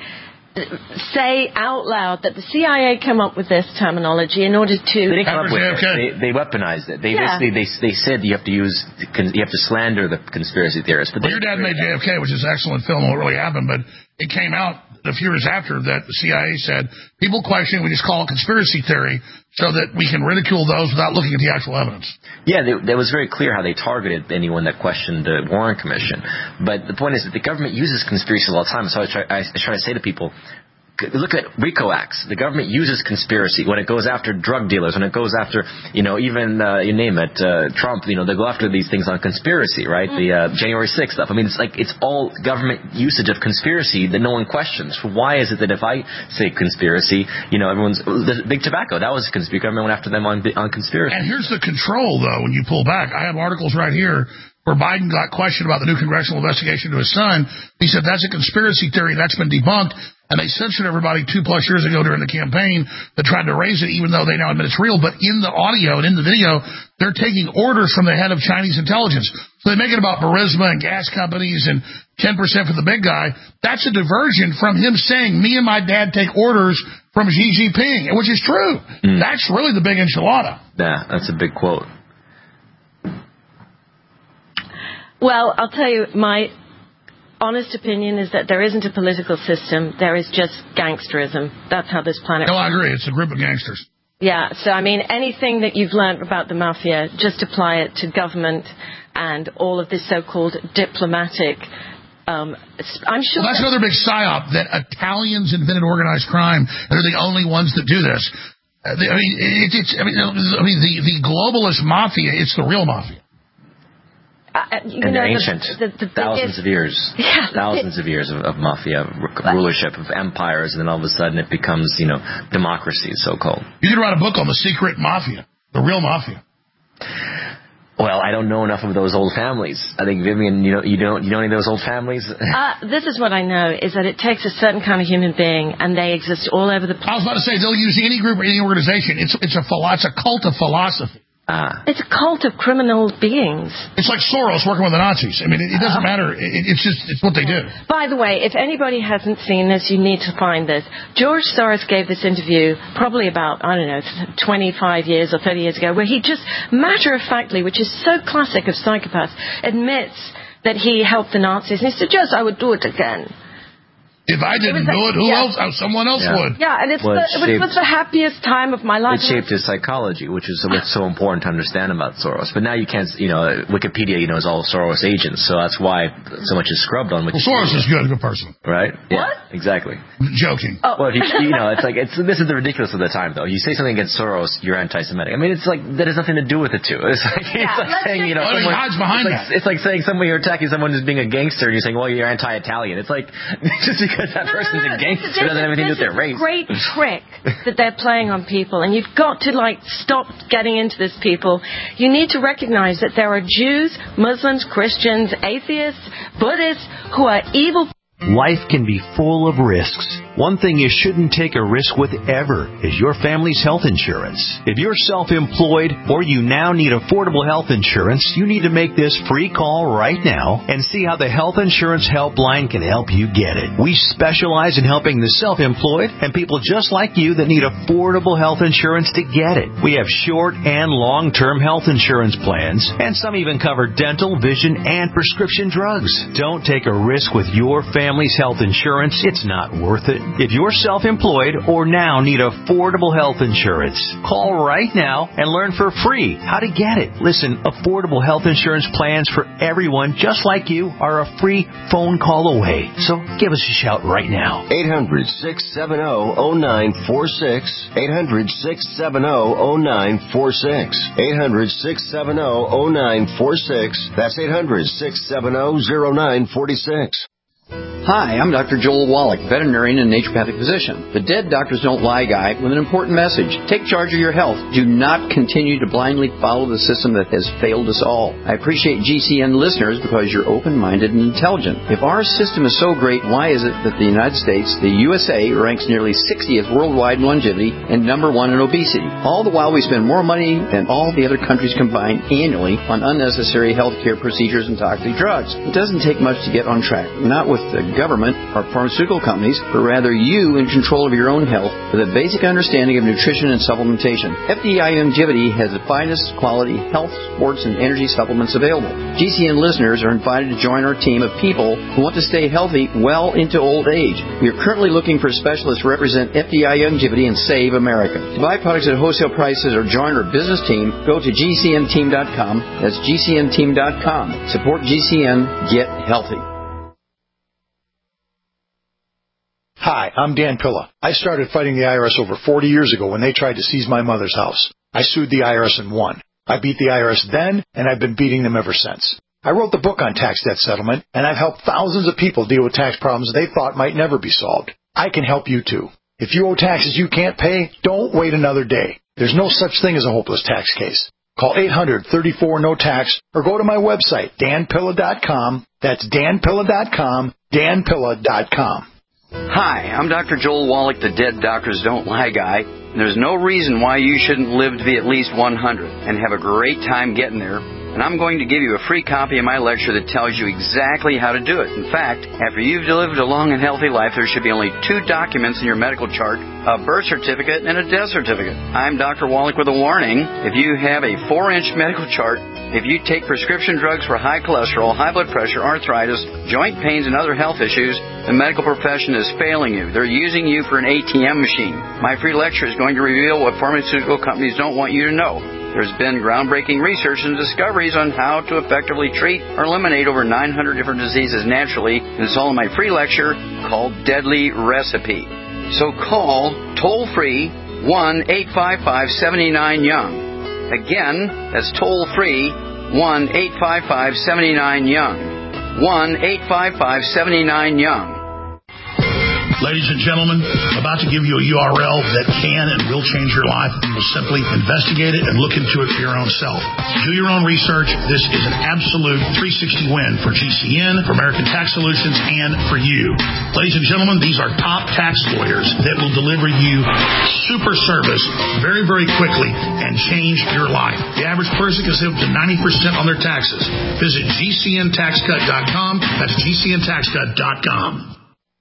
say out loud that the CIA came up with this terminology in order to... They didn't come up with it. They weaponized it. They said you have to slander the conspiracy theorists. But your dad made JFK, which is an excellent film on what really happened, but it came out a few years after that the CIA said, people question, we just call it conspiracy theory so that we can ridicule those without looking at the actual evidence. Yeah, it was very clear how they targeted anyone that questioned the Warren Commission. But the point is that the government uses conspiracies all the time. So I try to say to people, look at RICO acts. The government uses conspiracy when it goes after drug dealers, when it goes after, even, you name it, Trump, they go after these things on conspiracy, right? The January 6th stuff. I mean, it's all government usage of conspiracy that no one questions. Why is it that if I say conspiracy, the Big Tobacco, that was a conspiracy. Government went after them on conspiracy. And here's the control, though, when you pull back. I have articles right here where Biden got questioned about the new congressional investigation to his son. He said, that's a conspiracy theory. That's been debunked. And they censored everybody 2+ years ago during the campaign that tried to raise it, even though they now admit it's real. But in the audio and in the video, they're taking orders from the head of Chinese intelligence. So they make it about Burisma and gas companies and 10% for the big guy. That's a diversion from him saying, me and my dad take orders from Xi Jinping, which is true. That's really the big enchilada. Yeah, that's a big quote. Well, I'll tell you, my honest opinion is that there isn't a political system. There is just gangsterism. That's how this planet works. No, I agree. It's a group of gangsters. Yeah, so, I mean, anything that you've learned about the mafia, just apply it to government and all of this so-called diplomatic... I'm sure that's another big psyop, that Italians invented organized crime, and they're the only ones that do this. The globalist mafia, it's the real mafia. And they're ancient. Thousands of years. Yeah. Thousands of years of mafia rulership, of empires, and then all of a sudden it becomes, democracy, so-called. You could write a book on the secret mafia, the real mafia. Well, I don't know enough of those old families. I think, Vivian, you know any of those old families? This is what I know, is that it takes a certain kind of human being, and they exist all over the place. I was about to say, they'll use any group or any organization. It's a cult of philosophy. It's a cult of criminal beings. It's like Soros working with the Nazis. I mean, it doesn't matter. It's what they do. By the way, if anybody hasn't seen this, you need to find this. George Soros gave this interview probably about, 25 years or 30 years ago, where he just matter-of-factly, which is so classic of psychopaths, admits that he helped the Nazis. And he suggests I would do it again. If I didn't do it, who else? Someone else would. Yeah, and it was the happiest time of my life. It shaped his psychology, which is what's so important to understand about Soros. But now you can't, Wikipedia, is all Soros agents, so that's why so much is scrubbed on Wikipedia. Well, Soros is a good person. Right? Yeah, what? Exactly. Joking. Oh. Well, this is the ridiculous of the time, though. You say something against Soros, you're anti-Semitic. I mean, it's like, that has nothing to do with the two. It's like saying, he hides behind that. It's like saying you're attacking someone who's being a gangster, and you're saying, well, you're anti-Italian. It's like, just because that person's a gangster doesn't have anything to do with their race. It's a great trick that they're playing on people, and you've got to stop getting into this, people. You need to recognize that there are Jews, Muslims, Christians, atheists, Buddhists who are evil. Life can be full of risks. One thing you shouldn't take a risk with ever is your family's health insurance. If you're self-employed or you now need affordable health insurance, you need to make this free call right now and see how the Health Insurance Helpline can help you get it. We specialize in helping the self-employed and people just like you that need affordable health insurance to get it. We have short and long-term health insurance plans, and some even cover dental, vision, and prescription drugs. Don't take a risk with your family family's health insurance, it's not worth it. If you're self-employed or now need affordable health insurance, call right now and learn for free how to get it. Listen, affordable health insurance plans for everyone just like you are a free phone call away. So give us a shout right now. 800-670-0946. 800-670-0946. 800-670-0946. That's 800-670-0946. Hi, I'm Dr. Joel Wallach, veterinarian and naturopathic physician, the Dead Doctors Don't Lie guy with an important message. Take charge of your health. Do not continue to blindly follow the system that has failed us all. I appreciate GCN listeners because you're open-minded and intelligent. If our system is so great, why is it that the United States, the USA, ranks nearly 60th worldwide in longevity and number 1 in obesity? All the while we spend more money than all the other countries combined annually on unnecessary health care procedures and toxic drugs. It doesn't take much to get on track. Not with the government or pharmaceutical companies, but rather you in control of your own health with a basic understanding of nutrition and supplementation. FDI Longevity has the finest quality health, sports, and energy supplements available. GCN listeners are invited to join our team of people who want to stay healthy well into old age. We are currently looking for specialists to represent FDI Longevity and Save America. To buy products at wholesale prices or join our business team, go to GCNteam.com. That's GCNteam.com. Support GCN. Get healthy. Hi, I'm Dan Pilla. I started fighting the IRS over 40 years ago when they tried to seize my mother's house. I sued the IRS and won. I beat the IRS then, and I've been beating them ever since. I wrote the book on tax debt settlement, and I've helped thousands of people deal with tax problems they thought might never be solved. I can help you too. If you owe taxes you can't pay, don't wait another day. There's no such thing as a hopeless tax case. Call 800-34-NO-TAX or go to my website, danpilla.com. That's danpilla.com, danpilla.com. Hi, I'm Dr. Joel Wallach, the Dead Doctors Don't Lie guy. There's no reason why you shouldn't live to be at least 100 and have a great time getting there. And I'm going to give you a free copy of my lecture that tells you exactly how to do it. In fact, after you've lived a long and healthy life, there should be only 2 documents in your medical chart, a birth certificate and a death certificate. I'm Dr. Wallach with a warning. If you have a 4-inch medical chart, if you take prescription drugs for high cholesterol, high blood pressure, arthritis, joint pains, and other health issues, the medical profession is failing you. They're using you for an ATM machine. My free lecture is going to reveal what pharmaceutical companies don't want you to know. There's been groundbreaking research and discoveries on how to effectively treat or eliminate over 900 different diseases naturally, and it's all in my free lecture called Deadly Recipe. So call toll-free 1-855-79-YOUNG. Again, that's toll-free 1-855-79-YOUNG. 1-855-79-YOUNG. Ladies and gentlemen, I'm about to give you a URL that can and will change your life. You will simply investigate it and look into it for your own self. Do your own research. This is an absolute 360 win for GCN, for American Tax Solutions, and for you. Ladies and gentlemen, these are top tax lawyers that will deliver you super service very, very quickly and change your life. The average person can save up to 90% on their taxes. Visit GCNTaxCut.com. That's GCNTaxCut.com.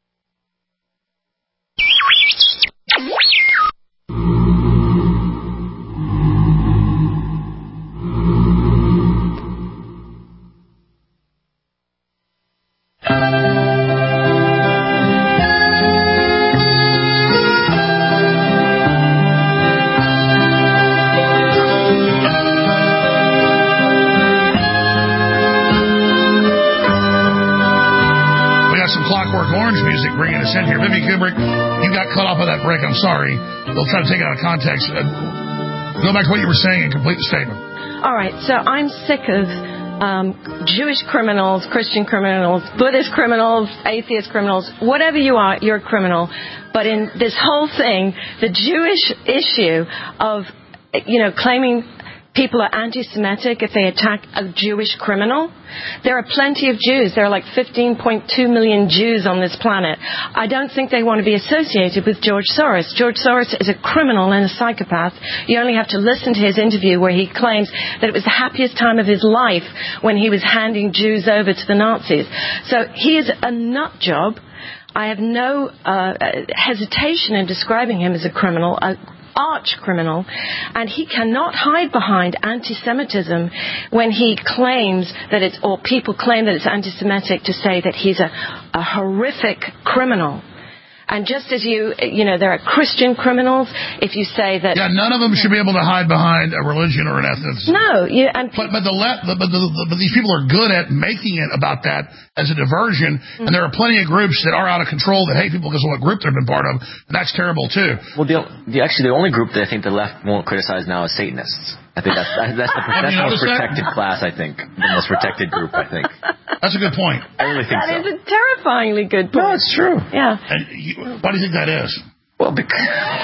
Bringing us in here. Vivi Kubrick, you got cut off of that break. I'm sorry. They'll try to take it out of context. Go back to what you were saying and complete the statement. All right. So I'm sick of Jewish criminals, Christian criminals, Buddhist criminals, atheist criminals. Whatever you are, you're a criminal. But in this whole thing, the Jewish issue of, claiming people are anti-Semitic if they attack a Jewish criminal. There are plenty of Jews. There are like 15.2 million Jews on this planet. I don't think they want to be associated with George Soros. George Soros is a criminal and a psychopath. You only have to listen to his interview where he claims that it was the happiest time of his life when he was handing Jews over to the Nazis. So he is a nut job. I have no hesitation in describing him as a criminal, arch criminal, and he cannot hide behind anti-Semitism when he claims that it's, or people claim that it's anti-Semitic to say that he's a horrific criminal. And just as there are Christian criminals, if you say that... Yeah, none of them should be able to hide behind a religion or an ethnicity. No. But these people are good at making it about that as a diversion, and there are plenty of groups that are out of control that hate people because of what group they've been part of, and that's terrible, too. Well, the only group that I think the left won't criticize now is Satanists. I think that's the most protected class, I think. The most protected group, I think. That's a good point. I really think that is a terrifyingly good point. No, it's true. Yeah. And why do you think that is? Well, because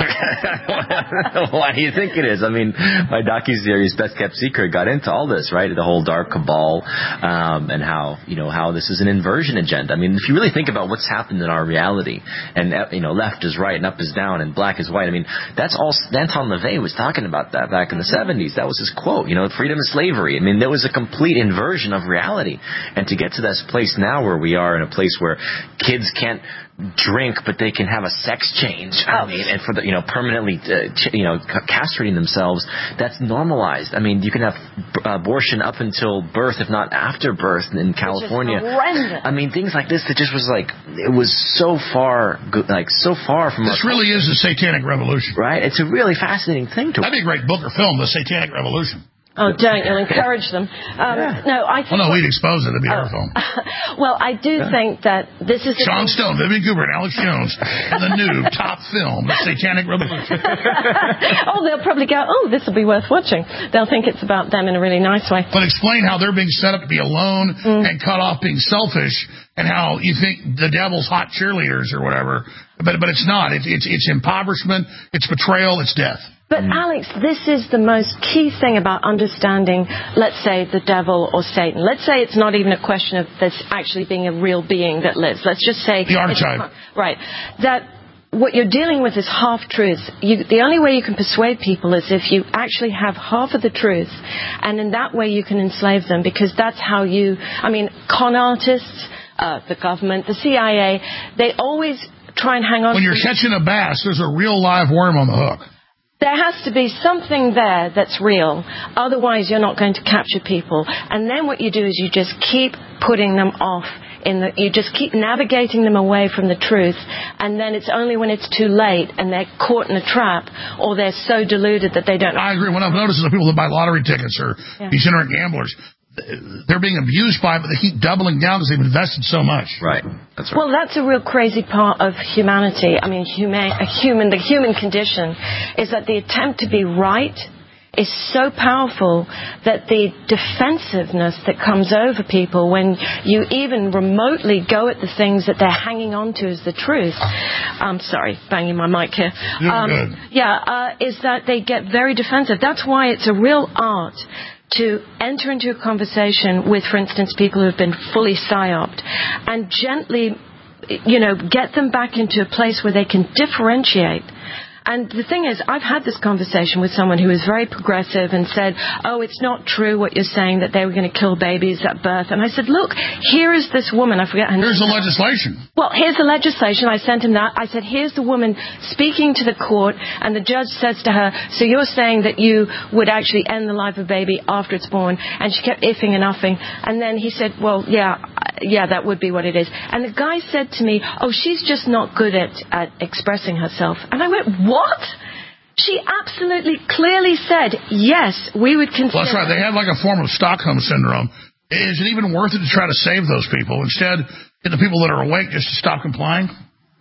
why do you think it is? I mean, my docuseries Best Kept Secret got into all this, right? The whole dark cabal, and how this is an inversion agenda. I mean, if you really think about what's happened in our reality, and left is right and up is down and black is white. I mean, that's all. Anton LaVey was talking about that back in the 70s. That was his quote. Freedom is slavery. I mean, there was a complete inversion of reality, and to get to this place now where we are in a place where kids can't drink, but they can have a sex change. I mean, and for the permanently castrating themselves, that's normalized. I mean, you can have abortion up until birth, if not after birth, in California. I mean, things like this that just was like, it was so far from. This really is the Satanic Revolution, right? It's a really fascinating thing to. That'd be a great book or film, The Satanic Revolution. Oh, don't. You'll encourage them. No, I think... Well, no, we'd expose it. It'd be our film. Well, I do think that this is... Sean Stone, Vivian Cooper, and Alex Jones, and the new top film, The Satanic Revolution. They'll probably go, this will be worth watching. They'll think it's about them in a really nice way. But explain how they're being set up to be alone and cut off being selfish, and how you think the devil's hot cheerleaders or whatever. But it's not. It's impoverishment, it's betrayal, it's death. But, Alex, this is the most key thing about understanding, let's say, the devil or Satan. Let's say it's not even a question of this actually being a real being that lives. Let's just say... The archetype. Right. That what you're dealing with is half-truths. The only way you can persuade people is if you actually have half of the truth, and in that way you can enslave them, because that's how you... I mean, con artists, the government, the CIA, they always try and hang on... When you're catching a bass, there's a real live worm on the hook. There has to be something there that's real. Otherwise, you're not going to capture people. And then what you do is you just keep putting them off. You just keep navigating them away from the truth. And then it's only when it's too late and they're caught in a trap, or they're so deluded that they don't... I agree. What I've noticed is the people that buy lottery tickets or degenerate gamblers, they're being abused by it, but they keep doubling down because they've invested so much. Right. That's right. Well, that's a real crazy part of humanity. I mean, the human condition is that the attempt to be right is so powerful that the defensiveness that comes over people when you even remotely go at the things that they're hanging on to as the truth. I'm sorry, banging my mic here. Is that they get very defensive. That's why it's a real art to enter into a conversation with, for instance, people who have been fully psyoped, and gently, get them back into a place where they can differentiate. And the thing is, I've had this conversation with someone who was very progressive and said, it's not true what you're saying, that they were going to kill babies at birth. And I said, look, here is this woman. I forget her name. Here's the legislation. Well, here's the legislation. I sent him that. I said, here's the woman speaking to the court, and the judge says to her, so you're saying that you would actually end the life of a baby after it's born? And she kept iffing and uffing. And then he said, well, yeah, that would be what it is. And the guy said to me, she's just not good at expressing herself. And I went, what? She absolutely clearly said, yes, we would consider... Well, that's right. They have like a form of Stockholm Syndrome. Is it even worth it to try to save those people? Instead, get the people that are awake just to stop complying?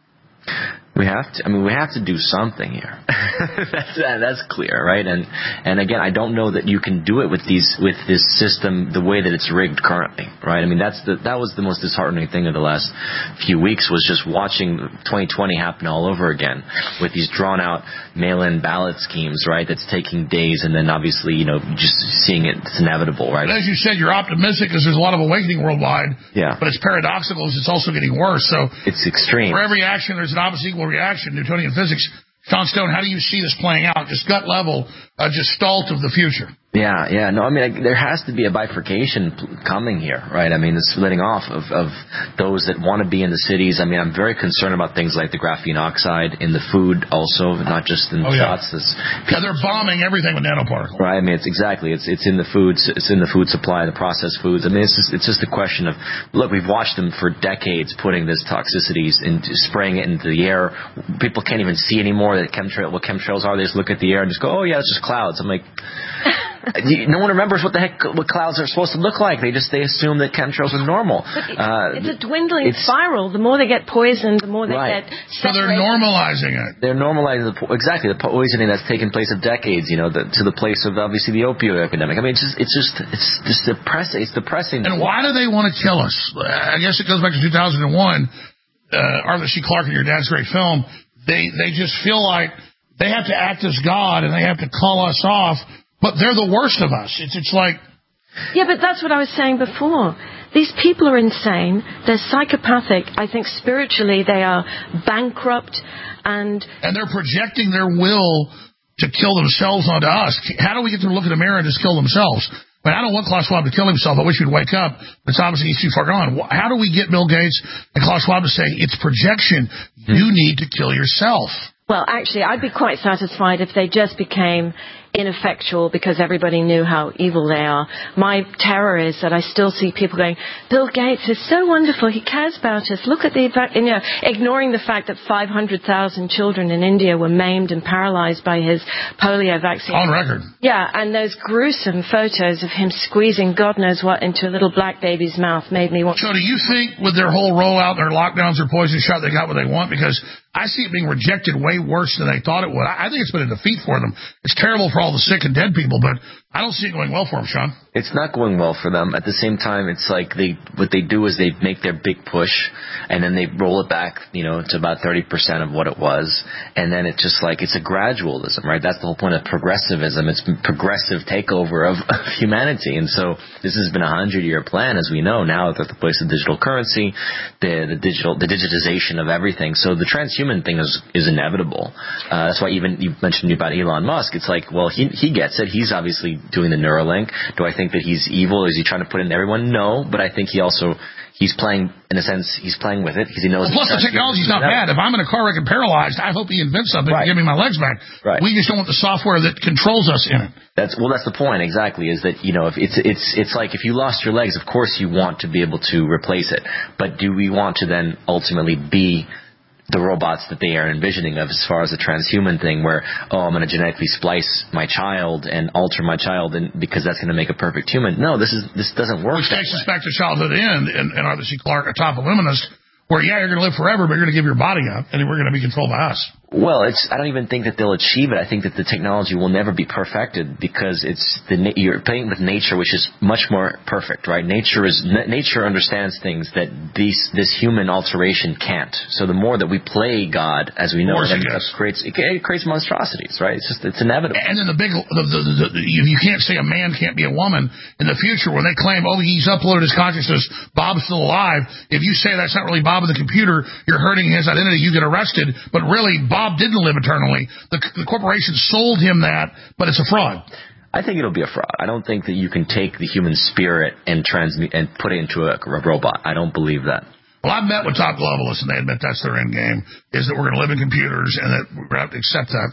We have to do something here. That's clear, right? And again, I don't know that you can do it with this system the way that it's rigged currently, right? I mean, that was the most disheartening thing of the last few weeks, was just watching 2020 happen all over again with these drawn out mail-in ballot schemes, right? That's taking days, and then obviously, just seeing it's inevitable, right? But as you said, you're optimistic because there's a lot of awakening worldwide. Yeah. But it's paradoxical because it's also getting worse. So it's extreme. For every action, there's an opposite equal reaction. Newtonian physics. Sean Stone, how do you see this playing out? Just gut level, just Gestalt of the future. Yeah. No, I mean, there has to be a bifurcation coming here, right? I mean, the splitting off of those that want to be in the cities. I mean, I'm very concerned about things like the graphene oxide in the food also, not just in the shots. Yeah, they're bombing everything with nanoparticles. Right. I mean, it's in the foods. It's in the food supply, the processed foods. I mean, it's just a question of, look, we've watched them for decades putting this toxicities into spraying it into the air. People can't even see anymore what chemtrails are. They just look at the air and just go, oh yeah, it's just clouds. I'm like. No one remembers what clouds are supposed to look like. They assume that chemtrails are normal. But it's a dwindling spiral. The more they get poisoned, the more they get separated. So they're normalizing it. They're normalizing the poisoning that's taken place of decades. To the place of obviously the opioid epidemic. I mean, it's just depressing. It's depressing. And why do they want to kill us? I guess it goes back to 2001. Arthur C. Clarke in your dad's great film. They just feel like they have to act as God and they have to call us off. But they're the worst of us. It's like... Yeah, but that's what I was saying before. These people are insane. They're psychopathic. I think spiritually they are bankrupt and they're projecting their will to kill themselves onto us. How do we get them to look in the mirror and just kill themselves? I mean, I don't want Klaus Schwab to kill himself. I wish he'd wake up. It's obviously he's too far gone. How do we get Bill Gates and Klaus Schwab to say, it's projection. You need to kill yourself? Well, actually, I'd be quite satisfied if they just became ineffectual because everybody knew how evil they are. My terror is that I still see people going, Bill Gates is so wonderful. He cares about us. Look at ignoring the fact that 500,000 children in India were maimed and paralyzed by his polio vaccine. On record. Yeah, and those gruesome photos of him squeezing God knows what into a little black baby's mouth made me want... So do you think with their whole rollout, their lockdowns, their poison shot, they got what they want? Because I see it being rejected way worse than they thought it would. I think it's been a defeat for them. It's terrible for all the sick and dead people, but I don't see it going well for them, Sean. It's not going well for them. At the same time, it's like what they do is they make their big push, and then they roll it back, to about 30% of what it was, and then it's just like it's a gradualism, right? That's the whole point of progressivism. It's progressive takeover of humanity, and so this has been a 100-year plan, as we know now, that the place of digital currency, the digitization of everything. So the transhuman thing is inevitable. That's why even you mentioned about Elon Musk. It's like, well, he gets it. He's obviously doing the Neuralink. Do I think that he's evil? Is he trying to put in everyone? No, but I think he's playing, in a sense, he's playing with it because he knows... Plus, the technology's not bad. If I'm in a car wreck and paralyzed, I hope he invents something to give me my legs back. Right. We just don't want the software that controls us in it. That's the point, exactly, is that, if it's like if you lost your legs, of course you want to be able to replace it. But do we want to then ultimately be the robots that they are envisioning of as far as the transhuman thing where, I'm going to genetically splice my child and alter my child because that's going to make a perfect human? No, this doesn't work. Which takes us back to childhood end and Arthur C. Clarke, a top illuminist, where, you're going to live forever, but you're going to give your body up, and we're going to be controlled by us. Well, I don't even think that they'll achieve it. I think that the technology will never be perfected because you're playing with nature, which is much more perfect, right? Nature understands things that this human alteration can't. So the more that we play God, as we know, it creates monstrosities, right? It's inevitable. And then you can't say a man can't be a woman in the future when they claim, he's uploaded his consciousness, Bob's still alive. If you say that's not really Bob in the computer, you're hurting his identity, you get arrested. But really, Bob didn't live eternally. The corporation sold him that, but it's a fraud. I think it'll be a fraud. I don't think that you can take the human spirit and transmute and put it into a robot. I don't believe that. Well, I've met with top globalists, and they admit that's their end game, is that we're going to live in computers, and that we're going to have to accept that.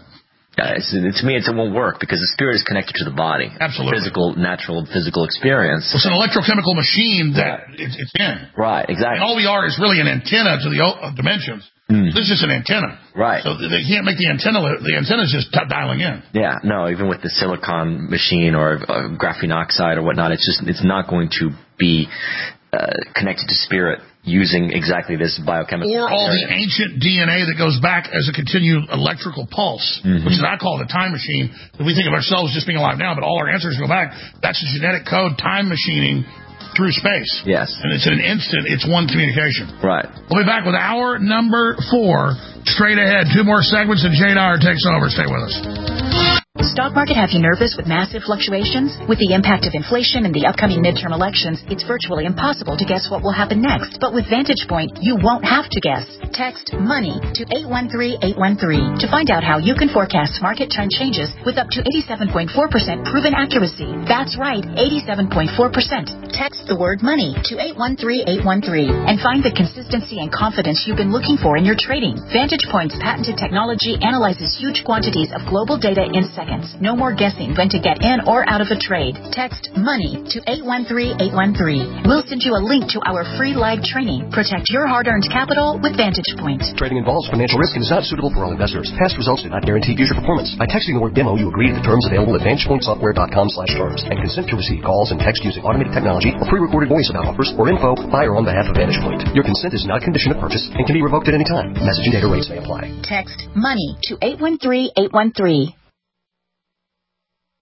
To me, it won't work because the spirit is connected to the body. Absolutely. Natural physical experience. It's an electrochemical machine that it's in. Right, exactly. And all we are is really an antenna to the dimensions. This is an antenna. Right. So they can't make the antenna. The antenna's just dialing in. Yeah, no, even with the silicon machine or graphene oxide or whatnot, it's not going to be connected to spirit using exactly this biochemical. Or all the ancient DNA that goes back as a continued electrical pulse, which is, I call it a time machine. We think of ourselves just being alive now, but all our answers go back. That's a genetic code, time machining through space. Yes. And it's an instant, it's one communication. Right. We'll be back with hour number 4 straight ahead. 2 more segments and Jay Dyer takes over. Stay with us. The stock market have you nervous with massive fluctuations? With the impact of inflation and the upcoming midterm elections, it's virtually impossible to guess what will happen next. But with Vantage Point, you won't have to guess. Text MONEY to 813-813 to find out how you can forecast market trend changes with up to 87.4% proven accuracy. That's right, 87.4%. Text the word MONEY to 813-813 and find the consistency and confidence you've been looking for in your trading. Vantage Point's patented technology analyzes huge quantities of global data in seconds. No more guessing when to get in or out of a trade. Text MONEY to 813-813. We'll send you a link to our free live training. Protect your hard-earned capital with Vantage Point. Trading involves financial risk and is not suitable for all investors. Past results do not guarantee future performance. By texting the word demo, you agree to the terms available at VantagePointSoftware.com/terms and consent to receive calls and text using automated technology or pre-recorded voice about offers or info by or on behalf of Vantage Point. Your consent is not a condition of purchase and can be revoked at any time. Message and data rates may apply. Text MONEY to 813-813.